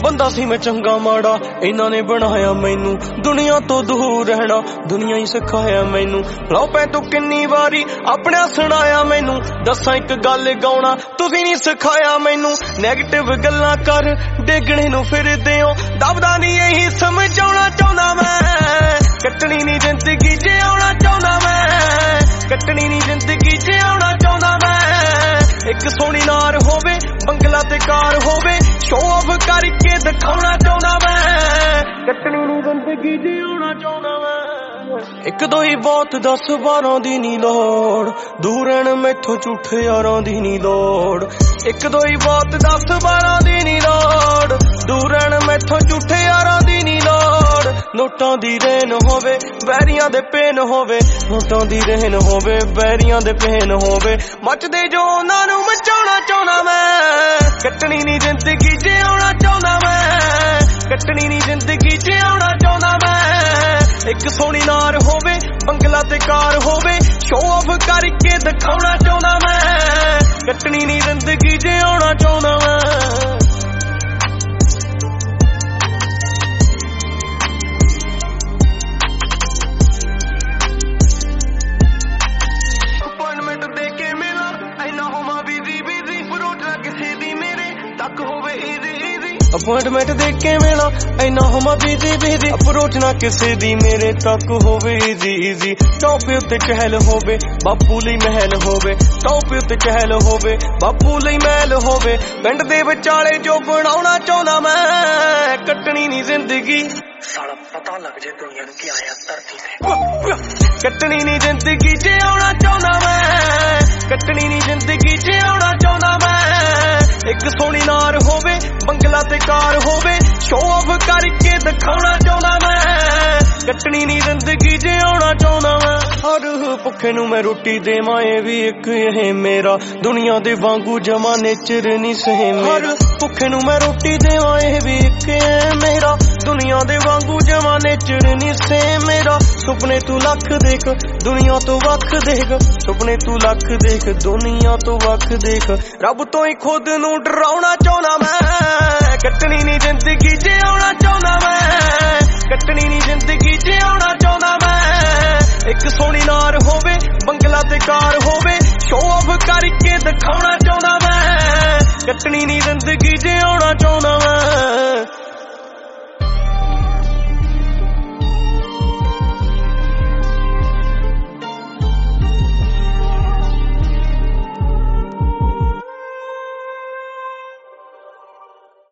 ਬੰਦਾ ਸੀ ਮੈਂ ਚੰਗਾ ਮਾੜਾ ਇਹਨਾਂ ਨੇ ਬਣਾਇਆ ਮੈਨੂੰ ਦੁਨੀਆ ਤੋਂ ਦੂਰ ਰਹਿਣਾ ਦੁਨੀਆ ਹੀ ਸਿਖਾਇਆ ਮੈਨੂੰ ਲਓ ਪੈ ਤੂੰ ਕਿੰਨੀ ਵਾਰੀ ਆਪਣਾ ਸੁਣਾਇਆ ਮੈਨੂੰ ਦੱਸਾਂ ਇੱਕ ਗੱਲ ਗਾਉਣਾ ਤੁਸੀਂ ਨਹੀਂ ਸਿਖਾਇਆ ਮੈਨੂੰ ਨੈਗੇਟਿਵ ਗੱਲਾਂ ਕਰ ਡੇਗਣੇ ਨੂੰ ਫਿਰਦੇ ਹੋ ਦਬਦਾ ਨਹੀਂ ਇਹੀ ਸਮਝਾਉਣਾ ਚਾਹੁੰਦਾ ਮੈਂ ਕੱਟਣੀ ਨਹੀਂ ਜ਼ਿੰਦਗੀ ਜਿਉਣਾ ਚਾਹੁੰਦਾ ਮੈਂ ਕੱਟਣੀ ਨਹੀਂ ਜ਼ਿੰਦਗੀ ਜਿਉਣਾ ਚਾਹੁੰਦਾ ਮੈਂ ਇੱਕ ਸੋਹਣੀ ਨਾਰ ਹੋਵੇ ਬੰਗਲਾ ਤੇ ਕਾਰ ਹੋਵੇ ਸ਼ੋਅ ਆਫ ਕਰਕੇ ਦਿਖਾਉਣਾ ਚਾਹੁੰਦਾ ਮੈਂ ਕੱਟਣੀ ਨਹੀਂ ਜ਼ਿੰਦਗੀ ਜਿਉਣਾ ਚਾਹੁੰਦਾ ਮੈਂ ਇੱਕ ਦੋ ਹੀ ਬਹੁਤ 10-12 ਦੀ ਨੀ ਲੋੜ ਦੂਰ ਰਹਿਣ ਮੈਥੋਂ ਝੂਠੇ ਯਾਰਾਂ ਦੀ ਨੀ ਲੋੜ ਇੱਕ ਦੋ ਹੀ ਬਹੁਤ 10-12 ਦੀ ਨੀ ਲੋੜ ਦੂਰ ਰਹਿਣ ਮੈਥੋਂ ਝੂਠੇ ਯਾਰਾਂ ਦੀ ਨੀ ਲੋੜ ਨੋਟਾਂ ਦੀ ਰੇਨ ਹੋਵੇ ਵੈਰੀਆਂ ਦੇ ਪੇਨ ਹੋਵੇ ਨੋਟਾਂ ਦੀ ਰੇਨ ਹੋਵੇ ਵੈਰੀਆਂ ਦੇ ਪੇਨ ਹੋਵੇ ਮੱਚਦੇ ਜੋ ਉਹਨਾਂ ਨੂੰ ਮਚਾਉਣਾ ਚਾਹੁੰਦਾ ਮੈਂ ਕੱਟਣੀ ਨਹੀਂ ਜ਼ਿੰਦਗੀ ਜਿਉਣਾ ਚਾਹੁੰਦਾ ਮੈਂ ਕੱਟਣੀ ਨਹੀਂ ਜ਼ਿੰਦਗੀ ਜਿਉਣਾ ਚਾਹੁੰਦਾ ਮੈਂ ਇੱਕ ਸੋਹਣੀ ਨਾਰ ਹੋਵੇ ਬੰਗਲਾ ਤੇ ਕਾਰ ਹੋਵੇ ਸ਼ੋਅ ਆਫ ਕਰਕੇ ਦਿਖਾਉਣਾ ਚਾਹੁੰਦਾ ਮੈਂ ਕੱਟਣੀ ਨਹੀਂ ਜ਼ਿੰਦਗੀ ਜਿਉਣਾ ਚਾਹੁੰਦਾ ਮੈਂ अपॉइंटमेंट देख के मिला ऐना होमा बिजी अप्रोच ना किसी दी मेरे तक होवे इजी टॉप उत्ते चहल होवे बापू लई महल होवे टॉप उत्ते चहल होवे बापू लई महल होवे पिंड दे विचाले जो बनाउणा चाहुंदा मैं कट्टनी नहीं जिंदगी साला पता लग जाए दुनिया नूं कि आया धरती ते कट्टनी नहीं जिंदगी जिउणा चाहुंदा मैं कट्टनी नहीं जिंदगी जिउणा चाहुंदा मैं एक सोहनी नार होवे बंगला ते कार होवे शोअ ऑफ करके दिखाउणा चाहुंदा मैं कट्टनी नहीं जिंदगी जिउणा चाहुंदा मैं हर भुखे नूं मैं रोटी देवां ए भी एक एह मेरा दुनिया दे वांगू जमा नेचर नहीं सेम हर भुखे नूं मैं रोटी देवां ए भी एक एह मेरा दुनिया दे वांगू जमा नेचर नहीं सेम मेरा सुपने तू लख देख दुनिया तो वख देख सुपने तू लख देख दुनिया तो वख देख रब तो ही खुद नूं डराउणा चाहुंदा मैं कट्टनी नहीं जिंदगी जिउणा चाहुंदा मैं